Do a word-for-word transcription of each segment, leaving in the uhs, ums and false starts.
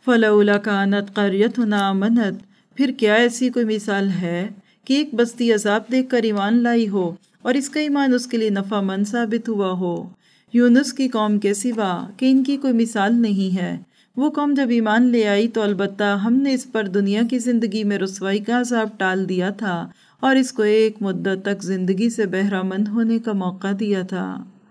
فلولا کانت قریتنا آمنت، پھر کیا ایسی کوئی مثال ہے کہ ایک بستی عذاب دیکھ کر ایمان لائی ہو اور اس کا ایمان اس کے لیے نفع مند ثابت ہوا ہو۔ یونس کی قوم کے سوا کہ ان کی کوئی مثال نہیں ہے۔ وہ قوم جب ایمان لے آئی تو البتہ ہم نے اس پر دنیا کی زندگی میں رسوائی کا عذاب ٹال دیا تھا اور اس کو ایک مدت تک زندگی سے بہرہ مند ہونے کا موقع دیا تھا۔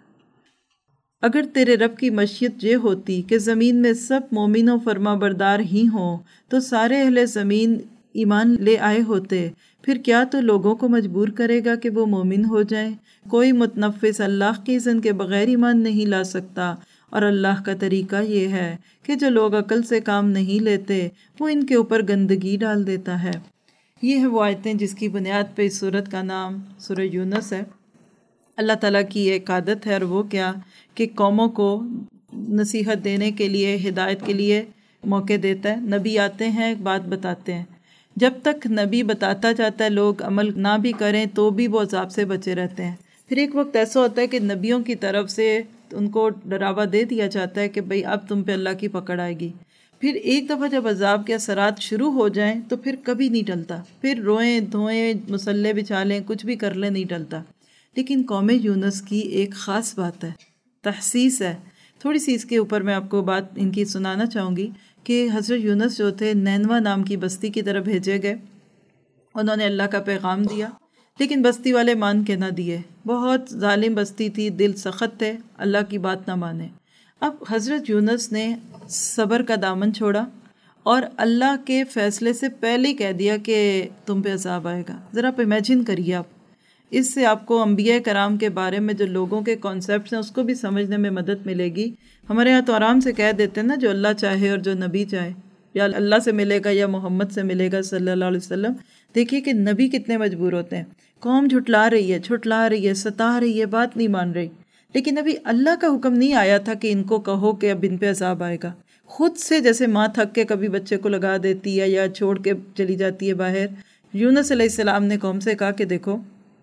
اگر تیرے رب کی مشیت یہ ہوتی کہ زمین میں سب مومن و فرما بردار ہی ہوں تو سارے اہل زمین ایمان لے آئے ہوتے، پھر کیا تو لوگوں کو مجبور کرے گا کہ وہ مومن ہو جائیں؟ کوئی متنفس اللہ کی اذن کے بغیر ایمان نہیں لا سکتا، اور اللہ کا طریقہ یہ ہے کہ جو لوگ عقل سے کام نہیں لیتے وہ ان کے اوپر گندگی ڈال دیتا ہے۔ یہ ہے وہ آیتیں جس کی بنیاد پہ اس سورت کا نام سورہ یونس ہے۔ اللہ تعالیٰ کی ایک عادت ہے، اور وہ کیا کہ قوموں کو نصیحت دینے کے لیے، ہدایت کے لیے موقع دیتا ہے۔ نبی آتے ہیں، ایک بات بتاتے ہیں، جب تک نبی بتاتا جاتا ہے لوگ عمل نہ بھی کریں تو بھی وہ عذاب سے بچے رہتے ہیں۔ پھر ایک وقت ایسا ہوتا ہے کہ نبیوں کی طرف سے ان کو ڈراوا دے دیا جاتا ہے کہ بھئی اب تم پہ اللہ کی پکڑ آئے گی۔ پھر ایک دفعہ جب عذاب کے اثرات شروع ہو جائیں تو پھر کبھی نہیں ٹلتا، پھر روئیں دھوئیں مسلح بچھا لیں کچھ بھی کر لیں نہیں ٹلتا۔ لیکن قوم یونس کی ایک خاص بات ہے، تحسیس ہے۔ تھوڑی سی اس کے اوپر میں آپ کو بات ان کی سنانا چاہوں گی کہ حضرت یونس جو تھے نینوا نام کی بستی کی طرف بھیجے گئے، انہوں نے اللہ کا پیغام دیا، لیکن بستی والے مان کے نہ دیے۔ بہت ظالم بستی تھی، دل سخت تھے، اللہ کی بات نہ مانے۔ اب حضرت یونس نے صبر کا دامن چھوڑا اور اللہ کے فیصلے سے پہلے ہی کہہ دیا کہ تم پہ عذاب آئے گا۔ ذرا آپ امیجن کریے، آپ اس سے آپ کو انبیاء کرام کے بارے میں جو لوگوں کے کانسیپٹس ہیں اس کو بھی سمجھنے میں مدد ملے گی۔ ہمارے یہاں تو آرام سے کہہ دیتے ہیں نا، جو اللہ چاہے اور جو نبی چاہے، یا اللہ سے ملے گا یا محمد سے ملے گا صلی اللہ علیہ وسلم۔ دیکھیے کہ نبی کتنے مجبور ہوتے ہیں، قوم جھٹلا رہی ہے جھٹلا رہی ہے ستا رہی ہے، بات نہیں مان رہی، لیکن ابھی اللہ کا حکم نہیں آیا تھا کہ ان کو کہو کہ اب ان پہ عذاب آئے گا۔ خود سے جیسے ماں تھک کے کبھی بچے کو لگا دیتی ہے یا چھوڑ کے چلی جاتی ہے باہر، یونس علیہ السلام نے قوم سے کہا کہ دیکھو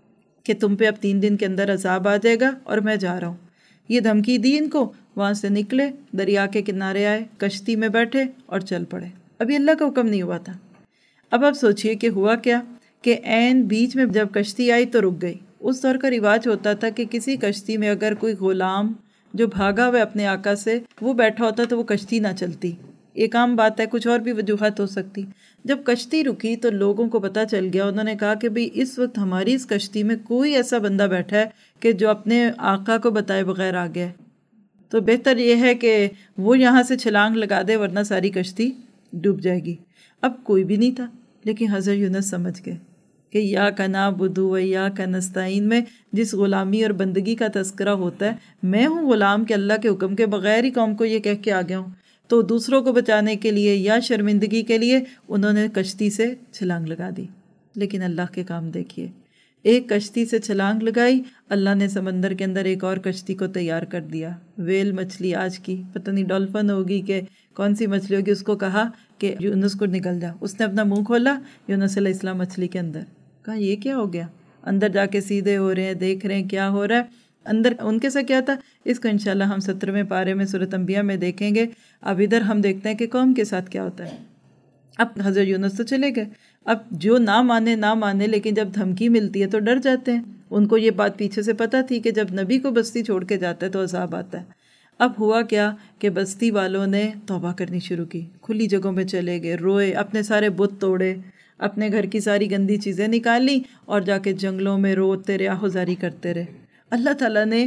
کہ تم پہ اب تین دن کے اندر عذاب آ جائے گا اور میں جا رہا ہوں۔ یہ دھمکی دی ان کو، وہاں سے نکلے، دریا کے کنارے آئے، کشتی میں بیٹھے اور چل پڑے۔ ابھی اللہ کا حکم نہیں ہوا تھا۔ اب آپ سوچئے کہ ہوا کیا کہ عین بیچ میں جب کشتی آئی تو رک گئی۔ اس دور کا رواج ہوتا تھا کہ کسی کشتی میں اگر کوئی غلام جو بھاگا ہوا اپنے آقا سے وہ بیٹھا ہوتا تو وہ کشتی نہ چلتی۔ ایک عام بات ہے، کچھ اور بھی وجوہات ہو سکتی۔ جب کشتی رکی تو لوگوں کو پتہ چل گیا، انہوں نے کہا کہ بھئی اس وقت ہماری اس کشتی میں کوئی ایسا بندہ بیٹھا ہے کہ جو اپنے آقا کو بتائے بغیر آ گیا ہے، تو بہتر یہ ہے کہ وہ یہاں سے چھلانگ لگا دے ورنہ ساری کشتی ڈوب جائے گی۔ اب کوئی بھی نہیں تھا، لیکن حضرت یونس سمجھ گئے کہ یا کا نعبدو و یا کا نستعین میں جس غلامی اور بندگی کا تذکرہ ہوتا ہے، میں ہوں غلام کہ اللہ کے حکم کے بغیر ہی قوم کو یہ کہہ کے آ گیا ہوں۔ تو دوسروں کو بچانے کے لیے یا شرمندگی کے لیے انہوں نے کشتی سے چھلانگ لگا دی۔ لیکن اللہ کے کام دیکھیے، ایک کشتی سے چھلانگ لگائی، اللہ نے سمندر کے اندر ایک اور کشتی کو تیار کر دیا۔ ویل مچھلی آج کی پتہ نہیں ڈولفن ہوگی کہ کون سی مچھلی ہوگی، اس کو کہا کہ یونس کو نکل جا۔ اس نے اپنا منہ کھولا، یونس علیہ السلام مچھلی کے اندر، کہا یہ کیا ہو گیا؟ اندر جا کے سیدھے ہو رہے ہیں، دیکھ رہے ہیں کیا ہو رہا ہے اندر ان کے ساتھ کیا تھا۔ اس کو انشاءاللہ ہم سترویں پارے میں سورۃ انبیاء میں دیکھیں گے۔ اب ادھر ہم دیکھتے ہیں کہ قوم کے ساتھ کیا ہوتا ہے۔ اب حضرت یونس تو چلے گئے، اب جو نہ مانے نہ مانے، لیکن جب دھمکی ملتی ہے تو ڈر جاتے ہیں۔ ان کو یہ بات پیچھے سے پتہ تھی کہ جب نبی کو بستی چھوڑ کے جاتا ہے تو عذاب آتا ہے۔ اب ہوا کیا کہ بستی والوں نے توبہ کرنی شروع کی، کھلی جگہوں میں چلے گئے، روئے، اپنے سارے بت توڑے، اپنے گھر کی ساری گندی چیزیں نکالی اور جا کے جنگلوں میں روتے رہے، آہوزاری کرتے رہے۔ اللہ تعالیٰ نے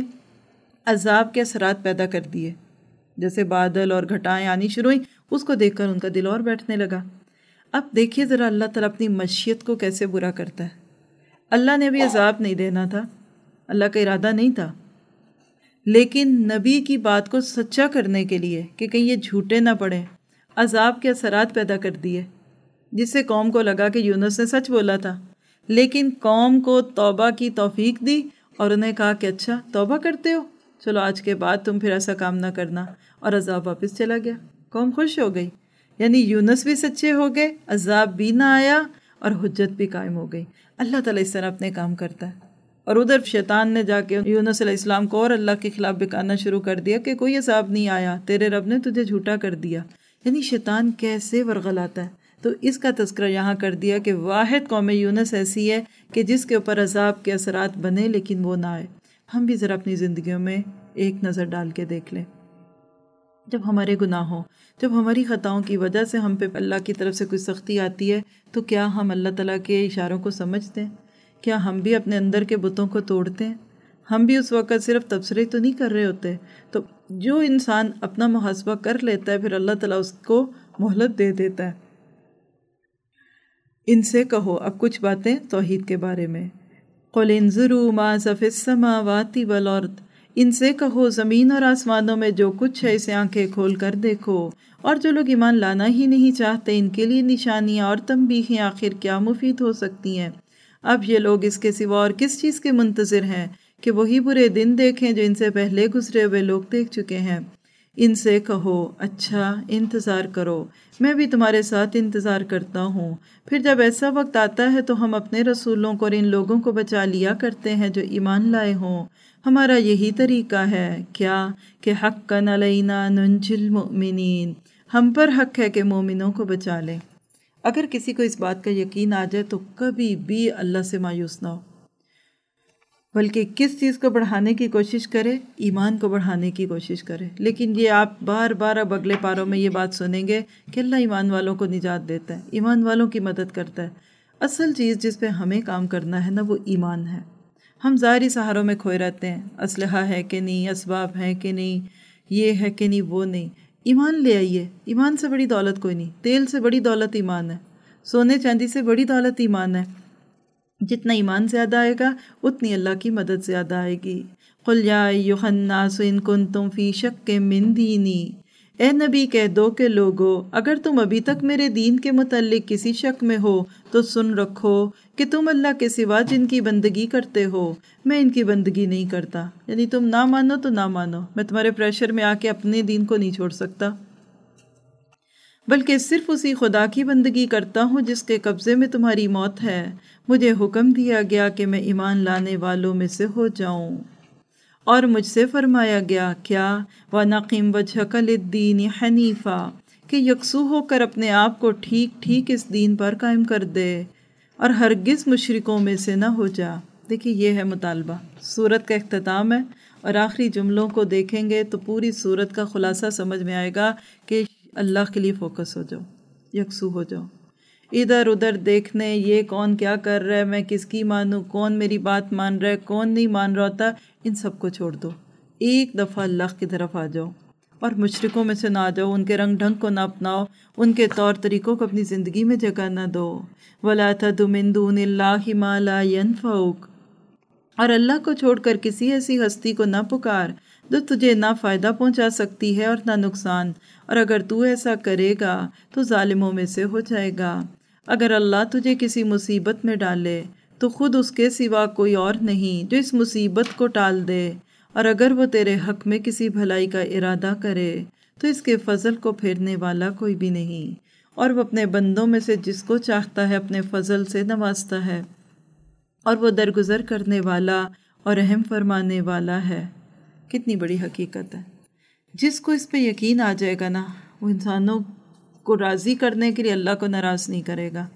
عذاب کے اثرات پیدا کر دیے، جیسے بادل اور گھٹائیں آنی شروع ہوئیں، اس کو دیکھ کر ان کا دل اور بیٹھنے لگا۔ اب دیکھیے ذرا اللہ تعالیٰ اپنی مشیت کو کیسے برا کرتا ہے۔ اللہ نے ابھی عذاب نہیں دینا تھا، اللہ کا ارادہ نہیں تھا، لیکن نبی کی بات کو سچا کرنے کے لیے کہ کہیں یہ جھوٹے نہ پڑیں، عذاب کے اثرات پیدا کر دیے، جس سے قوم کو لگا کہ یونس نے سچ بولا تھا۔ لیکن قوم کو توبہ کی توفیق دی اور انہیں کہا کہ اچھا توبہ کرتے ہو، چلو آج کے بعد تم پھر ایسا کام نہ کرنا، اور عذاب واپس چلا گیا۔ قوم خوش ہو گئی، یعنی یونس بھی سچے ہو گئے، عذاب بھی نہ آیا اور حجت بھی قائم ہو گئی۔ اللہ تعالیٰ اس طرح اپنے کام کرتا ہے۔ اور ادھر شیطان نے جا کے یونس علیہ السلام کو اور اللہ کے خلاف بکانا شروع کر دیا کہ کوئی عذاب نہیں آیا، تیرے رب نے تجھے جھوٹا کر دیا۔ یعنی شیطان کیسے ورغلاتا ہے. تو اس کا تذکرہ یہاں کر دیا کہ واحد قوم یونس ایسی ہے کہ جس کے اوپر عذاب کے اثرات بنے لیکن وہ نہ آئے. ہم بھی ذرا اپنی زندگیوں میں ایک نظر ڈال کے دیکھ لیں. جب ہمارے گناہوں جب ہماری خطاؤں کی وجہ سے ہم پہ اللہ کی طرف سے کوئی سختی آتی ہے تو کیا ہم اللہ تعالیٰ کے اشاروں کو سمجھتے ہیں؟ کیا ہم بھی اپنے اندر کے بتوں کو توڑتے ہیں؟ ہم بھی اس وقت صرف تبصرے تو نہیں کر رہے ہوتے. تو جو انسان اپنا محاسبہ کر لیتا ہے پھر اللہ تعالیٰ اس کو مہلت دے دیتا ہے. ان سے کہو اب کچھ باتیں توحید کے بارے میں. قُلْ انظُرُوا مَاذَا فِي السَّمَاوَاتِ وَالْأَرْضِ، ان سے کہو زمین اور آسمانوں میں جو کچھ ہے اسے آنکھیں کھول کر دیکھو. اور جو لوگ ایمان لانا ہی نہیں چاہتے ان کے لیے نشانیاں اور تنبیہیں آخر کیا مفید ہو سکتی ہیں. اب یہ لوگ اس کے سوا اور کس چیز کے منتظر ہیں کہ وہی برے دن دیکھیں جو ان سے پہلے گزرے ہوئے لوگ دیکھ چکے ہیں. ان سے کہو اچھا انتظار کرو، میں بھی تمہارے ساتھ انتظار کرتا ہوں. پھر جب ایسا وقت آتا ہے تو ہم اپنے رسولوں کو اور ان لوگوں کو بچا لیا کرتے ہیں جو ایمان لائے ہوں. ہمارا یہی طریقہ ہے کیا کہ حقاً علینا ننجی المؤمنین، ہم پر حق ہے کہ مومنوں کو بچا لیں. اگر کسی کو اس بات کا یقین آ جائے تو کبھی بھی اللہ سے مایوس نہ ہو، بلکہ کس چیز کو بڑھانے کی کوشش کرے؟ ایمان کو بڑھانے کی کوشش کرے. لیکن یہ آپ بار بار اب اگلے پاروں میں یہ بات سنیں گے کہ اللہ ایمان والوں کو نجات دیتا ہے، ایمان والوں کی مدد کرتا ہے. اصل چیز جس پہ ہمیں کام کرنا ہے نا وہ ایمان ہے. ہم ظاہری سہاروں میں کھوئے رہتے ہیں، اسلحہ ہے کہ نہیں، اسباب ہیں کہ نہیں، یہ ہے کہ نہیں، وہ نہیں. ایمان لے آئیے. ایمان سے بڑی دولت کوئی نہیں. تیل سے بڑی دولت ایمان ہے. سونے چاندی سے بڑی دولت ایمان ہے. جتنا ایمان زیادہ آئے گا اتنی اللہ کی مدد زیادہ آئے گی. قُلْ يَا أَيُّهَا النَّاسُ إِن كُنتُمْ فِي شَكٍّ مِّن دِينِي، اے نبی کہہ دو کہ لوگو اگر تم ابھی تک میرے دین کے متعلق کسی شک میں ہو تو سن رکھو کہ تم اللہ کے سوا جن کی بندگی کرتے ہو میں ان کی بندگی نہیں کرتا. یعنی تم نہ مانو تو نہ مانو، میں تمہارے پریشر میں آ کے اپنے دین کو نہیں چھوڑ سکتا، بلکہ صرف اسی خدا کی بندگی کرتا ہوں جس کے قبضے میں تمہاری موت ہے. مجھے حکم دیا گیا کہ میں ایمان لانے والوں میں سے ہو جاؤں، اور مجھ سے فرمایا گیا کیا وَنَقِمْ وَجْهَكَ لِلدِّينِ حَنِيفًا، کہ یکسو ہو کر اپنے آپ کو ٹھیک ٹھیک اس دین پر قائم کر دے اور ہرگز مشرکوں میں سے نہ ہو جا. دیکھیے یہ ہے مطالبہ. سورت کا اختتام ہے اور آخری جملوں کو دیکھیں گے تو پوری سورت کا خلاصہ سمجھ میں آئے گا کہ اللہ کے لیے فوکس ہو جاؤ، یکسو ہو جاؤ. ادھر ادھر دیکھنے یہ کون کیا کر رہا ہے، میں کس کی مانوں، کون میری بات مان رہا ہے، کون نہیں مان رہا ہوتا، ان سب کو چھوڑ دو. ایک دفعہ اللہ کی طرف آ جاؤ اور مشرکوں میں سے نہ آ جاؤ، ان کے رنگ ڈھنگ کو نہ اپناؤ، ان کے طور طریقوں کو اپنی زندگی میں جگہ نہ دو. وَلَا تَدْعُ مِن دُونِ اللَّهِ مَا لَا يَنفَعُكَ، اور اللہ کو چھوڑ کر کسی ایسی ہستی کو نہ پکار جو تجھے نہ فائدہ پہنچا سکتی ہے اور نہ نقصان، اور اگر تو ایسا کرے گا تو ظالموں میں سے ہو جائے گا. اگر اللہ تجھے کسی مصیبت میں ڈالے تو خود اس کے سوا کوئی اور نہیں جو اس مصیبت کو ٹال دے، اور اگر وہ تیرے حق میں کسی بھلائی کا ارادہ کرے تو اس کے فضل کو پھیرنے والا کوئی بھی نہیں، اور وہ اپنے بندوں میں سے جس کو چاہتا ہے اپنے فضل سے نوازتا ہے، اور وہ درگزر کرنے والا اور رحم فرمانے والا ہے. کتنی بڑی حقیقت ہے. جس کو اس پہ یقین آ جائے گا نا وہ انسانوں کو راضی کرنے کے لیے اللہ کو ناراض نہیں کرے گا،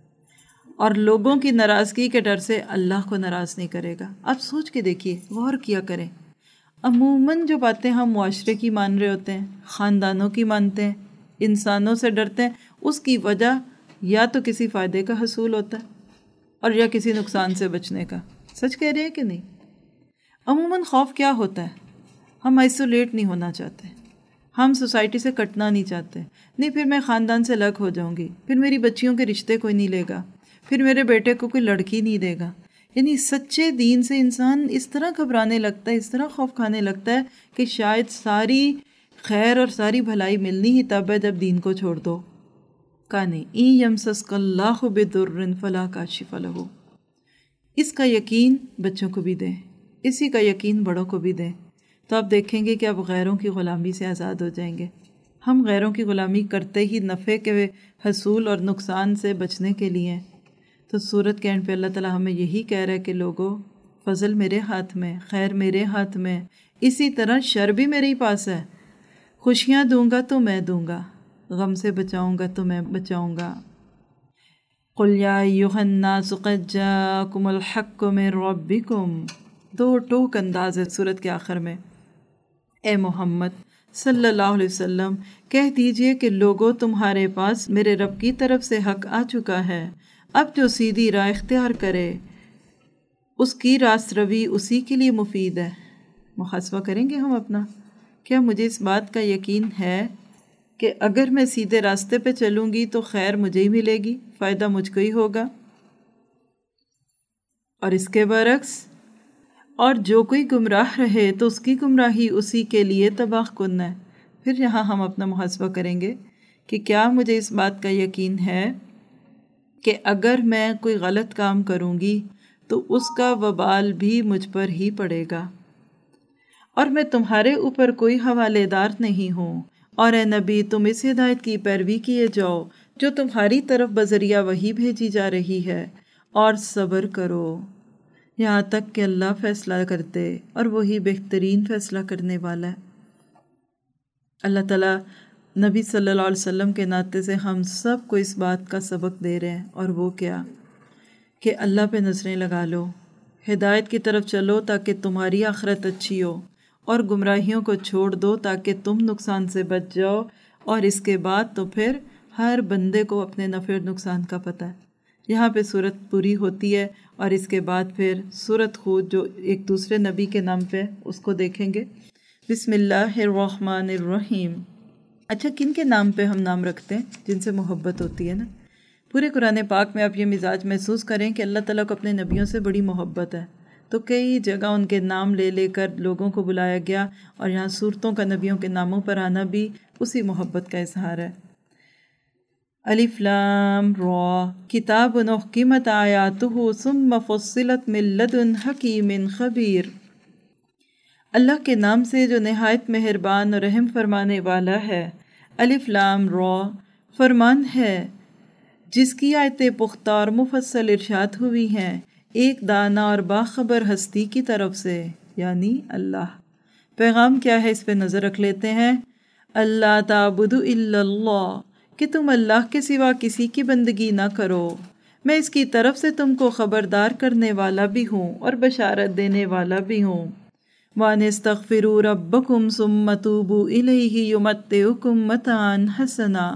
اور لوگوں کی ناراضگی کے ڈر سے اللہ کو ناراض نہیں کرے گا. آپ سوچ کے دیکھیے، غور کیا کریں. عموماً جو باتیں ہم معاشرے کی مان رہے ہوتے ہیں، خاندانوں کی مانتے ہیں، انسانوں سے ڈرتے ہیں، اس کی وجہ یا تو کسی فائدے کا حصول ہوتا ہے اور یا کسی نقصان سے بچنے کا. سچ کہہ رہے ہیں کہ نہیں؟ عموماً خوف کیا ہوتا ہے؟ ہم آئسولیٹ نہیں ہونا چاہتے، ہم سوسائٹی سے کٹنا نہیں چاہتے. نہیں پھر میں خاندان سے الگ ہو جاؤں گی، پھر میری بچیوں کے رشتے کوئی نہیں لے گا، پھر میرے بیٹے کو کوئی لڑکی نہیں دے گا. یعنی سچے دین سے انسان اس طرح گھبرانے لگتا ہے، اس طرح خوف کھانے لگتا ہے کہ شاید ساری خیر اور ساری بھلائی ملنی ہی تب ہے جب دین کو چھوڑ دو. کا نہیں این یمسسک اللہ بضر فلا کاشف لہ. اس کا یقین بچوں کو بھی دیں، اسی کا یقین بڑوں کو بھی دیں، تو آپ دیکھیں گے کہ آپ غیروں کی غلامی سے آزاد ہو جائیں گے. ہم غیروں کی غلامی کرتے ہی نفع کے حصول اور نقصان سے بچنے کے لیے ہیں. تو سورت کے اینڈ پہ اللہ تعالیٰ ہمیں یہی کہہ رہا ہے کہ لوگوں فضل میرے ہاتھ میں، خیر میرے ہاتھ میں، اسی طرح شر بھی میرے ہی پاس ہے. خوشیاں دوں گا تو میں دوں گا، غم سے بچاؤں گا تو میں بچاؤں گا۔ قُلْ يَا أَيُّهَا النَّاسُ قَدْ جَاءَكُمُ الْحَقُّ مِنْ رَبِّكُمْ، دو ٹوک انداز ہے سورت کے آخر میں۔ اے محمد صلی اللہ علیہ وسلم کہہ دیجئے کہ لوگوں تمہارے پاس میرے رب کی طرف سے حق آ چکا ہے، اب جو سیدھی راہ اختیار کرے اس کی راست روی اسی کے لیے مفید ہے۔ محاسبہ کریں گے ہم اپنا، کیا مجھے اس بات کا یقین ہے کہ اگر میں سیدھے راستے پہ چلوں گی تو خیر مجھے ہی ملے گی، فائدہ مجھ کو ہی ہوگا، اور اس کے برعکس اور جو کوئی گمراہ رہے تو اس کی گمراہی اسی کے لیے تباہ کن ہے۔ پھر یہاں ہم اپنا محاسبہ کریں گے کہ کیا مجھے اس بات کا یقین ہے کہ اگر میں کوئی غلط کام کروں گی تو اس کا وبال بھی مجھ پر ہی پڑے گا، اور میں تمہارے اوپر کوئی حوالے دار نہیں ہوں، اور اے نبی تم اس ہدایت کی پیروی کیے جاؤ جو تمہاری طرف بذریعہ وحی بھیجی جا رہی ہے، اور صبر کرو یہاں تک کہ اللہ فیصلہ کرتے، اور وہی بہترین فیصلہ کرنے والا ہے۔ اللہ تعالیٰ نبی صلی اللہ علیہ وسلم کے ناطے سے ہم سب کو اس بات کا سبق دے رہے ہیں، اور وہ کیا کہ اللہ پہ نظریں لگا لو، ہدایت کی طرف چلو تاکہ تمہاری آخرت اچھی ہو، اور گمراہیوں کو چھوڑ دو تاکہ تم نقصان سے بچ جاؤ، اور اس کے بعد تو پھر ہر بندے کو اپنے نفع اور نقصان کا پتہ ہے۔ یہاں پہ صورت پوری ہوتی ہے، اور اس کے بعد پھر صورت خود جو ایک دوسرے نبی کے نام پہ اس کو دیکھیں گے۔ بسم اللہ الرحمن الرحیم۔ اچھا کن کے نام پہ ہم نام رکھتے ہیں؟ جن سے محبت ہوتی ہے نا۔ پورے قرآن پاک میں آپ یہ مزاج محسوس کریں کہ اللہ تعالیٰ کو اپنے نبیوں سے بڑی محبت ہے، تو کئی جگہ ان کے نام لے لے کر لوگوں کو بلایا گیا، اور یہاں صورتوں کا نبیوں کے ناموں پر آنا بھی اسی محبت کا اظہار ہے۔ الف لام را کتاب احکمت آیاتہ ثم فصلت من لدن حکیم خبیر۔ اللہ کے نام سے جو نہایت مہربان اور رحم فرمانے والا ہے۔ الف لام را فرمان ہے جس کی آیتیں پختہ اور مفصل ارشاد ہوئی ہیں ایک دانا اور باخبر ہستی کی طرف سے، یعنی اللہ۔ پیغام کیا ہے اس پہ نظر رکھ لیتے ہیں۔ اللہ تعبدوا الا اللہ، کہ تم اللہ کے سوا کسی کی بندگی نہ کرو، میں اس کی طرف سے تم کو خبردار کرنے والا بھی ہوں اور بشارت دینے والا بھی ہوں۔ وَأَنِ اسْتَغْفِرُوا رَبَّكُمْ ثُمَّ تُوبُوا إِلَيْهِ يُمَتِّعُكُمْ مَتَاعًا حَسَنًا،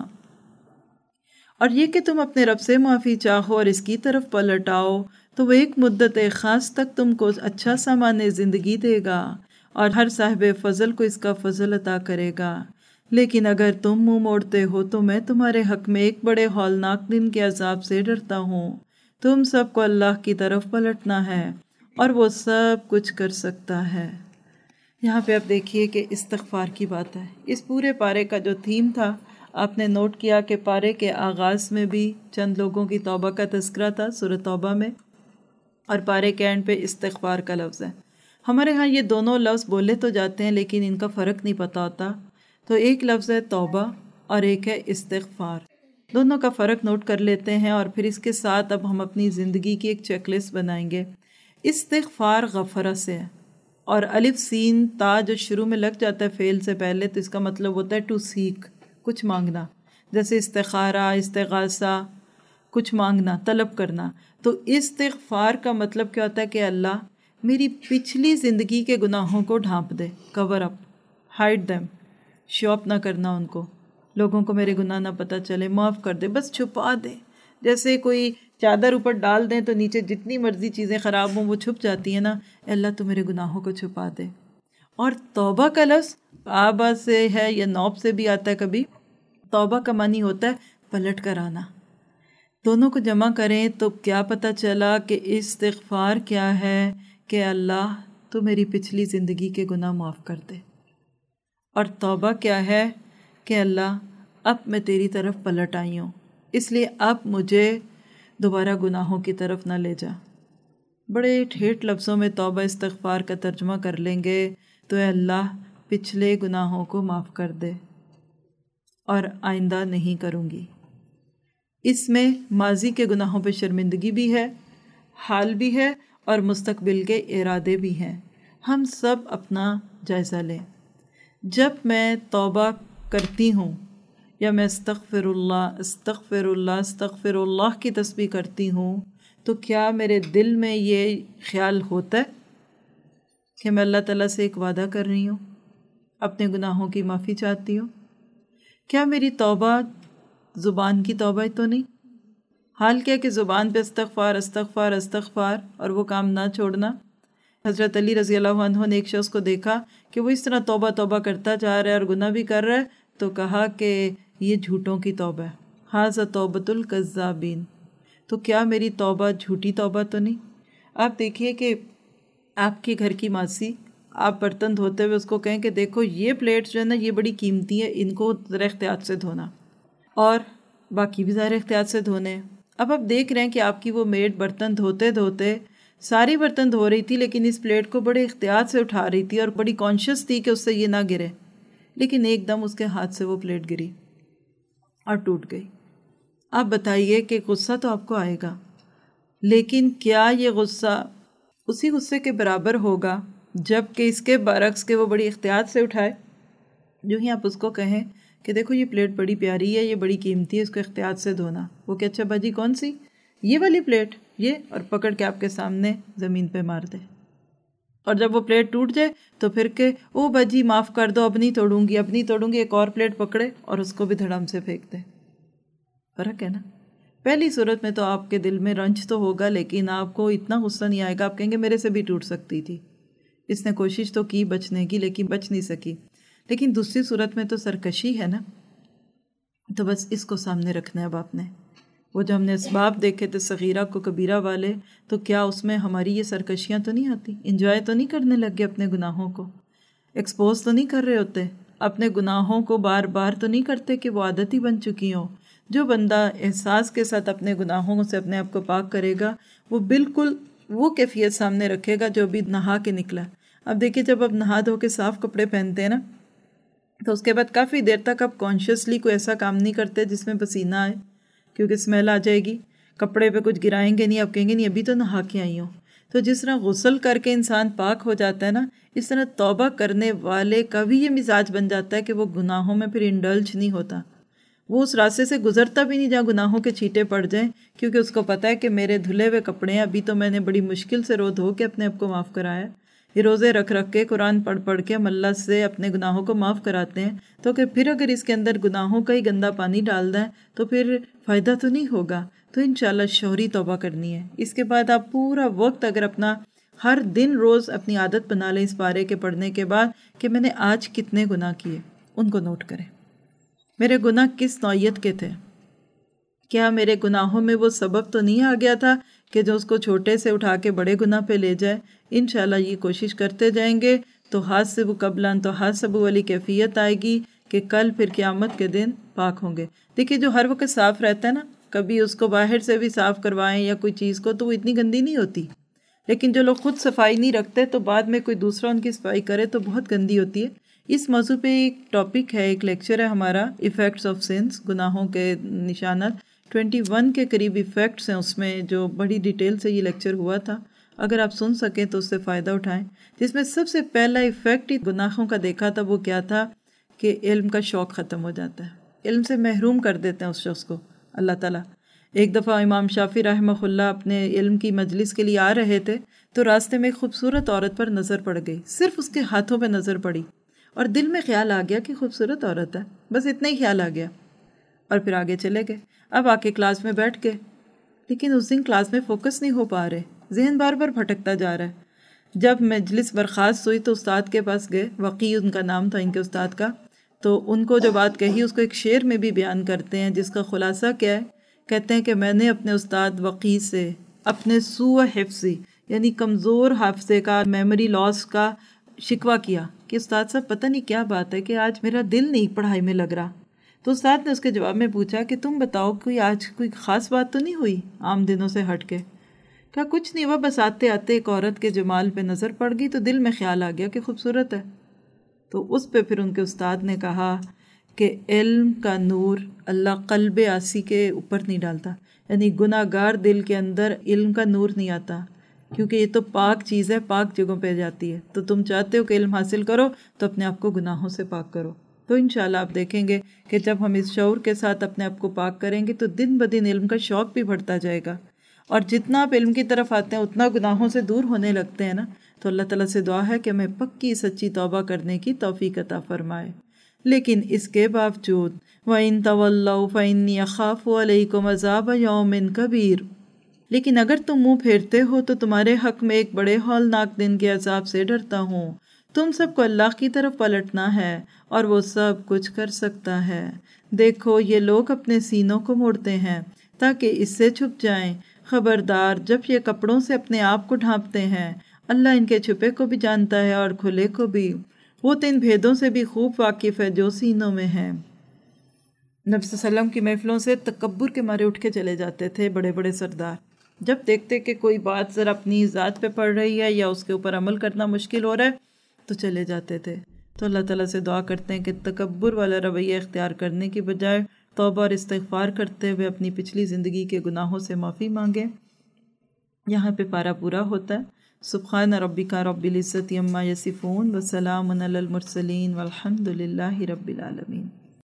اور یہ کہ تم اپنے رب سے معافی چاہو اور اس کی طرف پلٹ آؤ تو وہ ایک مدت خاص تک تم کو اچھا سامان زندگی دے گا، اور ہر صاحب فضل کو اس کا فضل عطا کرے گا۔ لیکن اگر تم منہ موڑتے ہو تو میں تمہارے حق میں ایک بڑے ہولناک دن کے عذاب سے ڈرتا ہوں۔ تم سب کو اللہ کی طرف پلٹنا ہے، اور وہ سب کچھ کر سکتا ہے۔ یہاں پہ آپ دیکھیے کہ استغفار کی بات ہے۔ اس پورے پارے کا جو تھیم تھا آپ نے نوٹ کیا کہ پارے کے آغاز میں بھی چند لوگوں کی توبہ کا تذکرہ تھا سورۃ توبہ میں، اور پارے کے اینڈ پہ استغفار کا لفظ ہے۔ ہمارے ہاں یہ دونوں لفظ بولے تو جاتے ہیں لیکن ان کا فرق نہیں پتہ ہوتا، تو ایک لفظ ہے توبہ اور ایک ہے استغفار۔ دونوں کا فرق نوٹ کر لیتے ہیں، اور پھر اس کے ساتھ اب ہم اپنی زندگی کی ایک چیک لسٹ بنائیں گے۔ استغفار غفرہ سے ہے، اور الف سین تا جو شروع میں لگ جاتا ہے فعل سے پہلے تو اس کا مطلب ہوتا ہے ٹو سیک، کچھ مانگنا، جیسے استخارہ، استغاثہ، کچھ مانگنا، طلب کرنا۔ تو استغفار کا مطلب کیا ہوتا ہے کہ اللہ میری پچھلی زندگی کے گناہوں کو ڈھانپ دے، کور اپ، ہائڈ دیم، شو اپ نہ کرنا ان کو، لوگوں کو میرے گناہ نہ پتہ چلے، معاف کر دے، بس چھپا دے۔ جیسے کوئی چادر اوپر ڈال دیں تو نیچے جتنی مرضی چیزیں خراب ہوں وہ چھپ جاتی ہیں نا، اللہ تو میرے گناہوں کو چھپا دے۔ اور توبہ کا لفظ آبا سے ہے یا نوب سے بھی آتا ہے کبھی۔ توبہ کا معنی ہوتا ہے پلٹ کر آنا۔ دونوں کو جمع کریں تو کیا پتہ چلا کہ استغفار کیا ہے کہ اللہ تو میری پچھلی زندگی کے گناہ معاف کر دے، اور توبہ کیا ہے کہ اللہ اب میں تیری طرف پلٹ آئی ہوں، اس لیے اب مجھے دوبارہ گناہوں کی طرف نہ لے جا۔ بڑے ٹھیٹھ لفظوں میں توبہ استغفار کا ترجمہ کر لیں گے تو اے اللہ پچھلے گناہوں کو معاف کر دے اور آئندہ نہیں کروں گی۔ اس میں ماضی کے گناہوں پہ شرمندگی بھی ہے، حال بھی ہے، اور مستقبل کے ارادے بھی ہیں۔ ہم سب اپنا جائزہ لیں۔ جب میں توبہ کرتی ہوں، یا میں استغفر اللہ استغفر اللہ استغفر اللہ کی تسبیح کرتی ہوں تو کیا میرے دل میں یہ خیال ہوتا ہے کہ میں اللہ تعالیٰ سے ایک وعدہ کر رہی ہوں، اپنے گناہوں کی معافی چاہتی ہوں؟ کیا میری توبہ زبان کی توبہ تو نہیں؟ حال کیا کہ زبان پہ استغفار استغفار استغفار اور وہ کام نہ چھوڑنا۔ حضرت علی رضی اللہ عنہ نے ایک شخص کو دیکھا کہ وہ اس طرح توبہ توبہ کرتا جا رہا ہے اور گناہ بھی کر رہا ہے، تو کہا کہ یہ جھوٹوں کی توبہ ہے، ھذا توبۃ الکذابین۔ تو کیا میری توبہ جھوٹی توبہ تو نہیں؟ آپ دیکھیے کہ آپ کے گھر کی ماسی آپ برتن دھوتے ہوئے اس کو کہیں کہ دیکھو یہ پلیٹس جو ہے نا یہ بڑی قیمتی ہے، ان کو ذرا احتیاط سے دھونا، اور باقی بھی ذرا احتیاط سے دھونے۔ اب آپ دیکھ رہے ہیں کہ آپ کی وہ میڈ برتن دھوتے دھوتے ساری برتن دھو رہی تھی، لیکن اس پلیٹ کو بڑے احتیاط سے اٹھا رہی تھی اور بڑی کانشیس تھی کہ اس سے یہ نہ گرے، لیکن ایک دم اس کے ہاتھ سے وہ پلیٹ گری اور ٹوٹ گئی۔ آپ بتائیے کہ غصہ تو آپ کو آئے گا، لیکن کیا یہ غصہ اسی غصے کے برابر ہوگا جب کہ اس کے برعکس کہ وہ بڑی احتیاط سے اٹھائے؟ جو ہی آپ اس کو کہیں کہ دیکھو یہ پلیٹ بڑی پیاری ہے، یہ بڑی قیمتی ہے، اس کو احتیاط سے دھونا، وہ کہ اچھا باجی کون سی؟ یہ والی پلیٹ، یہ، اور پکڑ کے آپ کے سامنے زمین پہ مار دے۔ اور جب وہ پلیٹ ٹوٹ جائے تو پھر کہ او باجی معاف کر دو، اب نہیں توڑوں گی اب نہیں توڑوں گی، ایک اور پلیٹ پکڑے اور اس کو بھی دھڑام سے پھینک دے۔ فرق ہے نا؟ پہلی صورت میں تو آپ کے دل میں رنج تو ہوگا، لیکن آپ کو اتنا غصہ نہیں آئے گا، آپ کہیں گے میرے سے بھی ٹوٹ سکتی تھی، اس نے کوشش تو کی بچنے کی لیکن بچ نہیں سکی۔ لیکن دوسری صورت میں تو سرکشی ہے نا، تو بس اس کو سامنے رکھنا ہے اب آپ نے۔ وہ جو ہم نے اسباب دیکھے تھے صغیرہ کو کبیرہ والے، تو کیا اس میں ہماری یہ سرکشیاں تو نہیں آتی؟ انجوائے تو نہیں کرنے لگ گئے اپنے گناہوں کو؟ ایکسپوز تو نہیں کر رہے ہوتے؟ اپنے گناہوں کو بار بار تو نہیں کرتے کہ وہ عادت ہی بن چکی ہوں؟ جو بندہ احساس کے ساتھ اپنے گناہوں سے اپنے آپ کو پاک کرے گا، وہ بالکل وہ کیفیت سامنے رکھے گا جو ابھی نہا کے نکلا۔ اب دیکھیے جب آپ نہا دھو کے صاف کپڑے پہنتے ہیں نا، تو اس کے بعد کافی دیر تک آپ کانشیسلی کوئی ایسا کام نہیں کرتے جس میں پسینہ آئے، کیونکہ اسمیل آ جائے گی، کپڑے پہ کچھ گرائیں گے نہیں، آپ کہیں گے نہیں ابھی تو نہا کے آئی ہوں۔ تو جس طرح غسل کر کے انسان پاک ہو جاتا ہے نا، اس طرح توبہ کرنے والے کا بھی یہ مزاج بن جاتا ہے کہ وہ گناہوں میں پھر انڈلج نہیں ہوتا، وہ اس راستے سے گزرتا بھی نہیں جہاں گناہوں کے چھینٹے پڑ جائیں، کیونکہ اس کو پتہ ہے کہ میرے دھلے ہوئے کپڑے ہیں، ابھی تو میں نے بڑی مشکل سے رو دھو کے اپنے آپ کو معاف کرایا۔ یہ روزے رکھ رکھ کے قرآن پڑھ پڑھ کے ہم اللہ سے اپنے گناہوں کو معاف کراتے ہیں، تو کہ پھر اگر اس کے اندر گناہوں کا ہی گندا پانی ڈال دیں تو پھر فائدہ تو نہیں ہوگا۔ تو انشاءاللہ شوہری توبہ کرنی ہے۔ اس کے بعد آپ پورا وقت اگر اپنا ہر دن روز اپنی عادت بنا لیں اس بارے کے پڑھنے کے بعد کہ میں نے آج کتنے گناہ کیے، ان کو نوٹ کریں۔ میرے گناہ کس نوعیت کے تھے؟ کیا میرے گناہوں میں وہ سبب تو نہیں آ گیا تھا کہ جو اس کو چھوٹے سے اٹھا کے بڑے گناہ پہ لے جائے؟ انشاءاللہ یہ کوشش کرتے جائیں گے تو حاسب قبلاً تو حاسب والی کیفیت آئے گی کہ کل پھر قیامت کے دن پاک ہوں گے۔ دیکھیے جو ہر وقت صاف رہتا ہے نا، کبھی اس کو باہر سے بھی صاف کروائیں یا کوئی چیز کو تو وہ اتنی گندی نہیں ہوتی، لیکن جو لوگ خود صفائی نہیں رکھتے تو بعد میں کوئی دوسرا ان کی صفائی کرے تو بہت گندی ہوتی ہے۔ اس موضوع پہ ایک ٹاپک ہے، ایک لیکچر ہے ہمارا، ایفیکٹس آف سنس، گناہوں کے نشانات، ٹوینٹی ون کے قریب ایفیکٹس ہیں اس میں، جو بڑی ڈیٹیل سے یہ لیکچر ہوا تھا، اگر آپ سن سکیں تو اس سے فائدہ اٹھائیں۔ جس میں سب سے پہلا ایفیکٹ گناہوں کا دیکھا تھا وہ کیا تھا کہ علم کا شوق ختم ہو جاتا ہے، علم سے محروم کر دیتے ہیں اس شخص کو اللہ تعالیٰ۔ ایک دفعہ امام شافعی رحمہ اللہ اپنے علم کی مجلس کے لیے آ رہے تھے تو راستے میں ایک خوبصورت عورت پر نظر پڑ گئی، صرف اس کے ہاتھوں پہ نظر پڑی اور دل میں خیال آ گیا کہ خوبصورت عورت ہے، بس اتنا ہی خیال آ گیا اور پھر آگے چلے گئے۔ اب آ کے کلاس میں بیٹھ گئے، لیکن اس دن کلاس میں فوکس نہیں ہو پا رہے، ذہن بار بار بھٹکتا جا رہا ہے۔ جب مجلس برخاست ہوئی تو استاد کے پاس گئے، وقی ان کا نام تھا ان کے استاد کا، تو ان کو جو بات کہی اس کو ایک شعر میں بھی بیان کرتے ہیں، جس کا خلاصہ کیا ہے؟ کہتے ہیں کہ میں نے اپنے استاد وقی سے اپنے سوء حفظی یعنی کمزور حافظے کا، میموری لاس کا شکوہ کیا کہ استاد صاحب پتہ نہیں کیا بات ہے کہ آج میرا دل نہیں پڑھائی میں لگ رہا۔ تو استاد نے اس کے جواب میں پوچھا کہ تم بتاؤ کوئی آج کوئی خاص بات تو نہیں ہوئی عام دنوں سے ہٹ کے؟ کہا کچھ نہیں ہوا، بس آتے آتے ایک عورت کے جمال پہ نظر پڑ گئی تو دل میں خیال آ گیا کہ خوبصورت ہے۔ تو اس پہ پھر ان کے استاد نے کہا کہ علم کا نور اللہ قلب عاصی کے اوپر نہیں ڈالتا، یعنی گناہ گار دل کے اندر علم کا نور نہیں آتا، کیونکہ یہ تو پاک چیز ہے، پاک جگہوں پہ جاتی ہے۔ تو تم چاہتے ہو کہ علم حاصل کرو تو اپنے آپ کو گناہوں سے پاک کرو۔ تو انشاءاللہ آپ دیکھیں گے کہ جب ہم اس شعور کے ساتھ اپنے آپ کو پاک کریں گے تو دن بدن علم کا شوق بھی بڑھتا جائے گا، اور جتنا آپ علم کی طرف آتے ہیں اتنا گناہوں سے دور ہونے لگتے ہیں نا۔ تو اللہ تعالیٰ سے دعا ہے کہ ہمیں پکی سچی توبہ کرنے کی توفیق عطا فرمائے۔ لیکن اس کے باوجود وَإِن تَوَلَّوْا فَإِنِّي أَخَافُ عَلَيْكُمْ عَذَابَ يَوْمٍ كَبِيرٍ، لیکن اگر تم منہ پھیرتے ہو تو تمہارے حق میں ایک بڑے ہولناک دن کے عذاب سے ڈرتا ہوں۔ تم سب کو اللہ کی طرف پلٹنا ہے اور وہ سب کچھ کر سکتا ہے۔ دیکھو یہ لوگ اپنے سینوں کو موڑتے ہیں تاکہ اس سے چھپ جائیں، خبردار جب یہ کپڑوں سے اپنے آپ کو ڈھانپتے ہیں، اللہ ان کے چھپے کو بھی جانتا ہے اور کھلے کو بھی، وہ تو ان بھیدوں سے بھی خوب واقف ہے جو سینوں میں ہیں۔ نبی صلی اللہ علیہ وسلم کی محفلوں سے تکبر کے مارے اٹھ کے چلے جاتے تھے بڑے بڑے سردار، جب دیکھتے کہ کوئی بات ذرا اپنی ذات پہ پڑ رہی ہے یا اس کے اوپر عمل کرنا مشکل ہو رہا ہے تو چلے جاتے تھے۔ تو اللہ تعالیٰ سے دعا کرتے ہیں کہ تکبر والا رویہ اختیار کرنے کی بجائے توبہ اور استغفار کرتے ہوئے اپنی پچھلی زندگی کے گناہوں سے معافی مانگیں۔ یہاں پہ پارہ پورا ہوتا ہے۔ سبحان ربک رب العزت عما یصفون وسلام علی المرسلین والحمد للہ رب العالمین۔